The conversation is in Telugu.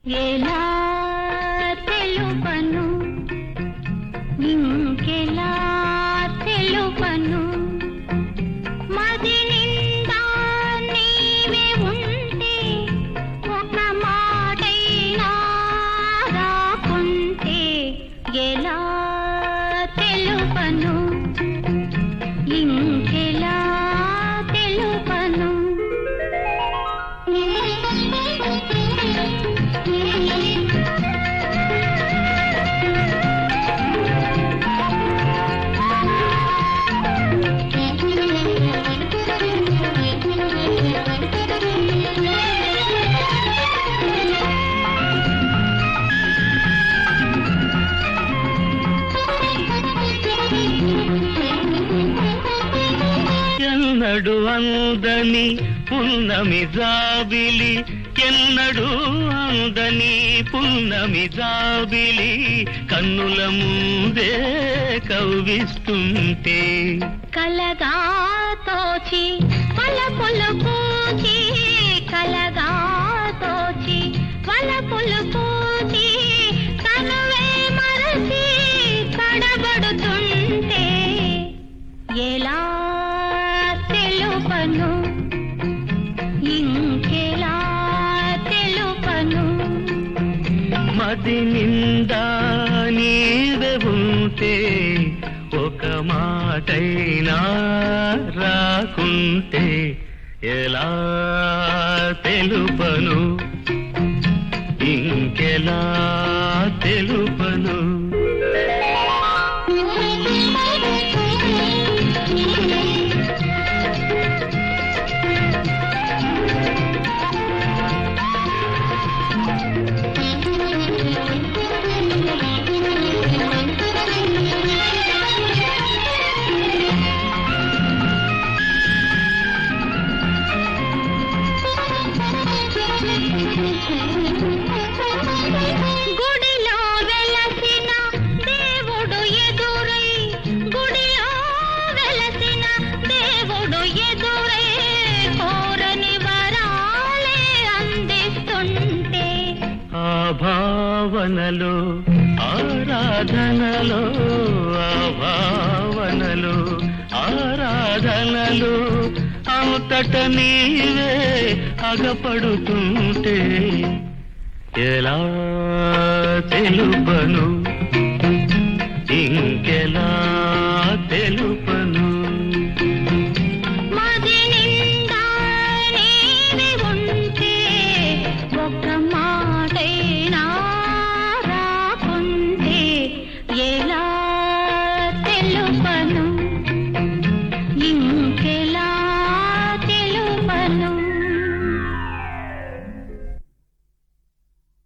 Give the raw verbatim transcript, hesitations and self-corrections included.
ఎలా తెలుపను ఇంకెలా తెలుపను మది నిండా నీవే ఉంటే ఒక మాటైనా రాకుంటే ఎలా తెలుపను ఇంకెలా తెలుపను ఎన్నడు అందని పున్నమి జాబిలి ఎన్నడు అందని పున్నమి జాబిలి కన్నుల ముందే కవ్విస్తుంటే కలగా తోచి పలపులు పూచి కలగా తోచి పలపులు పూచి తనువే మరచి కడబడుతుంటే ఎలా తెలుపను ఇంకెలా తెలుపను మది నిండా నీవే ఉంటే ఒక మాటైనా రాకుంటే ఎలా తెలుపను ఇంకెలా తెలుపను గుడిలో వెలసిన దేవుడు ఎదురై గుడిలో వెలసిన దేవుడు ఎదురై కోరని వరాలే అందిస్తుంటే ఆ భావనలో ఆరాధనలో ఆ భావనలో ఆరాధనలో అంతట నీవే అగపడుతుంటే ఎలా తెలుపను